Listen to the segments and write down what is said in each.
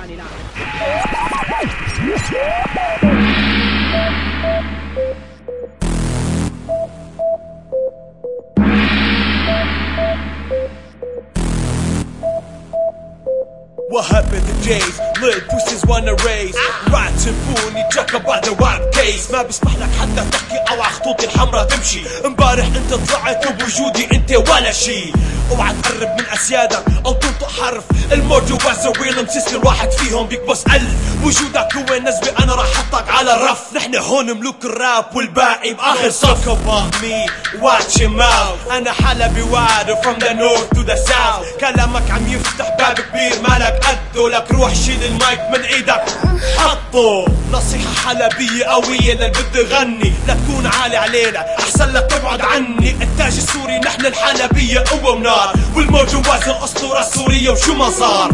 What happened to days? Little pussies wanna raise right تبوني talk about the rap case. ما بسمح لك حتى تحكي او على خطوطي الحمرا تمشي. امبارح انت طلعت وبوجودي انت ولا شي. اوعى تقرب من اسيادك او تنطق حرف. الموجو والزويل مسيسي الواحد فيهم بيكبس ألف. وجودك هو نسبي انا راح احطك على الرف. نحن هون ملوك الراب والباقي باخر صف. Talk about me, watch your mouth. انا حلبي واد from the north to the south. كلامك عم يفتح باب كبير مالك قده. لك روح شيل المايك من ايدك حطه. نصيحة حلبية قوية للي بده يغني. لا تكون عالي علينا احسن لك تبعد عني. التاج السوري نحن الحلبية قوة ونار. والموجو واز الاسطورة السورية وشو ما صار.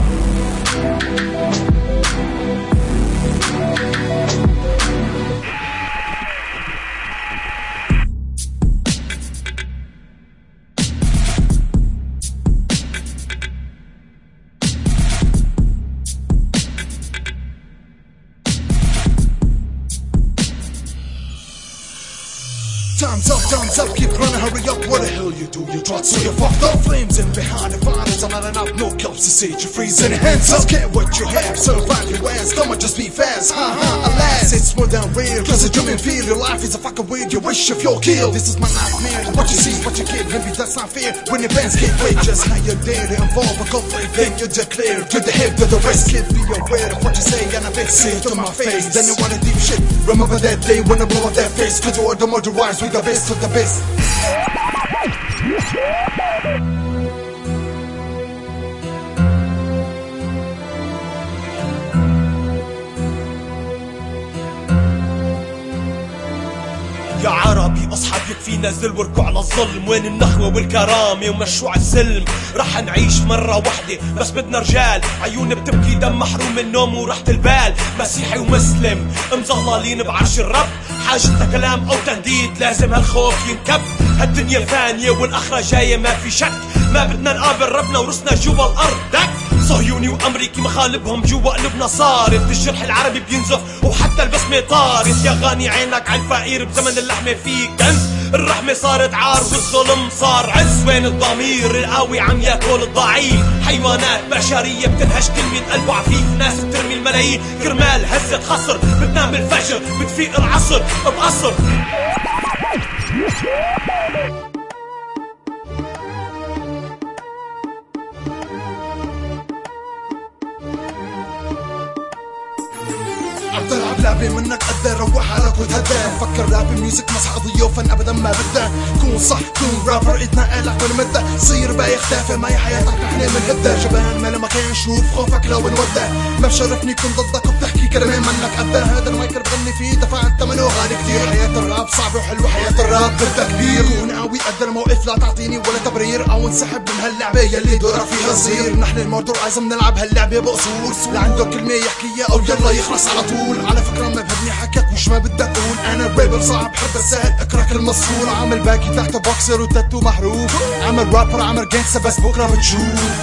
Time's up, keep running, hurry up, what the hell you do? You try so you fucked up. Flames in behind the fires, I'm not enough, no cups to set you freezing. Hands up, get what you have, survive your ass, come on, just be fast, alas, it's more than real, cause it's human feel, your life is a fucking weird, you wish if you're killed. This is my nightmare, what you see is what you get, maybe that's not fair, when your bands get wet, just how you dare to involve a conflict, then you declare, to the head, to the rest, kid, be aware of what you say, and I bet say it to my face, then you wanna deep shit, remember that day when I blow up that face, cause you are the murder wise, we the best of the best. يا عربي اصحاب يكفي نزل واركوا على الظلم. وين النخوة والكرامة ومشروع السلم؟ رح نعيش مرة وحدة بس بدنا رجال. عيون بتبكي دم محروم من النوم وراحة البال. مسيحي ومسلم مظللين بعرش الرب. حاجتنا كلام او تهديد لازم هالخوف ينكب. هالدنيا فانية والاخرة جاية ما في شك. ما بدنا نقابل ربنا ورسنا جوا الارض دك. صهيوني وامريكي مخالبهم جوا قلوبنا صارت. الجرح العربي بينزف وحتى البسمة طارت. يا غاني عينك عالفقير بزمن اللحمة فيك كنز. الرحمة صارت عار والظلم صار عز. وين الضمير القوي عم ياكل الضعيف. حيوانات بشرية بتنهش كلمة قلبه عفيف. ناس بترمي الملايين كرمال هزة خصر. بتنام بالفجر بتفيق العصر بقصر. عم تلعب لعبة منك قدها روح حالك وتهدى. فكر راب ميوزك مسح قضية وفن ابدا ما بدها. كون صح كون رابر ايدنا قالك من مدة. صير باي اختافي معي حياتك نحن من هدى. جبان ما لما كان شوف خوفك لو انودى. ما بشرفني كون ضدك وبتحكي كلامين منك قدها. هذا المايك بغني فيه دفعت ثمنه غالي كتير. حياة الراب صعبة وحلوة حياة الراب بدها كبير. كون قوي قد الموقف لا تعطيني ولا تبرير او انسحب من هاللعبة يلي دورها فيها صغير. نحن الموضوع لازم نلعب هاللعبة بقصور. لعنده كلمة يحكيها او يلا يخلص على طول. على فكرة ما بهدني حكك مش ما بدك تقول. انا الرابر صعب حب السهل اكرك المسؤول. عامل باكي تحت بوكسر وتاتو محروف. عامل رابر عامل جانكسا بس بكرة بتشوف.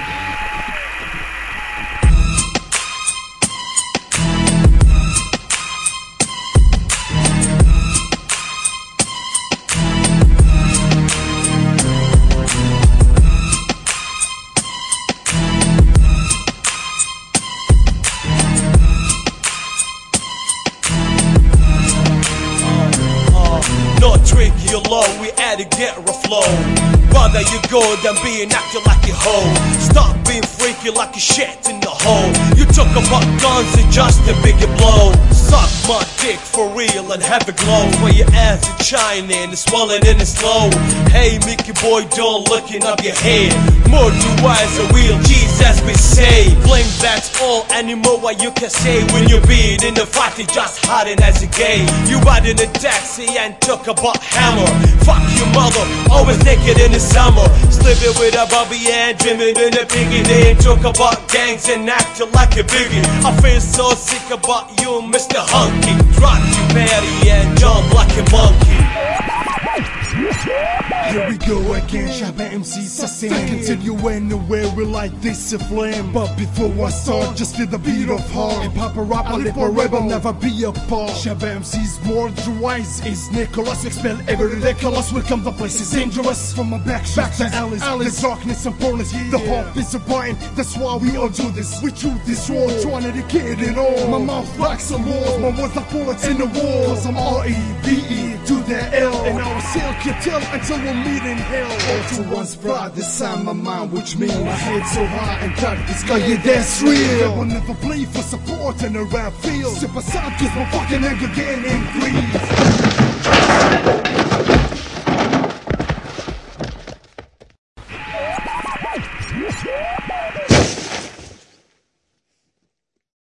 Tricky or low, we add a get a flow. Rather you go than being acting like a hoe. Stop being freaky like a shit in the hole. You talk about guns and just a bigger blow. Suck my dick for real and have a glow. For your ass is shining, it's swelling and it's slow. Hey Mickey boy, don't looking up your head. More to wise a real G's as we say. Blame that's all anymore what you can say. When you're being in the fight, it's just hiding as a gay. You ride in a taxi and talk about hammer. Fuck your mother, always naked in the summer. Sleeping with a Bobby and dreaming in a piggy. They talk about gangs and acting like a biggie. I feel so sick about you, Mr. Hunky. Drop your patty and jump like a monkey. Here we go again, Shabba MC Sassin. Continue anywhere, we like this a flame. But before I start, just feel the beat of heart. Hip-hop and rap, I live forever, never be apart. Shabba MC's more wise is Nicholas. Expel every ridiculous, welcome the place is dangerous. From my back to Alice, the darkness and poorness. The hope is important, that's why we all do this. We choose this war, trying to get it all. My mouth like some walls, my words like bullets in the wall. Cause I'm R-E-B-E to the L. And our sail can tell until we meet in hell. All to one's pride, this time my mind, which means my head so high and tight, this guy, yeah, that's real. I will never play for support in a rap field. Step aside, cause my fucking anger getting increased.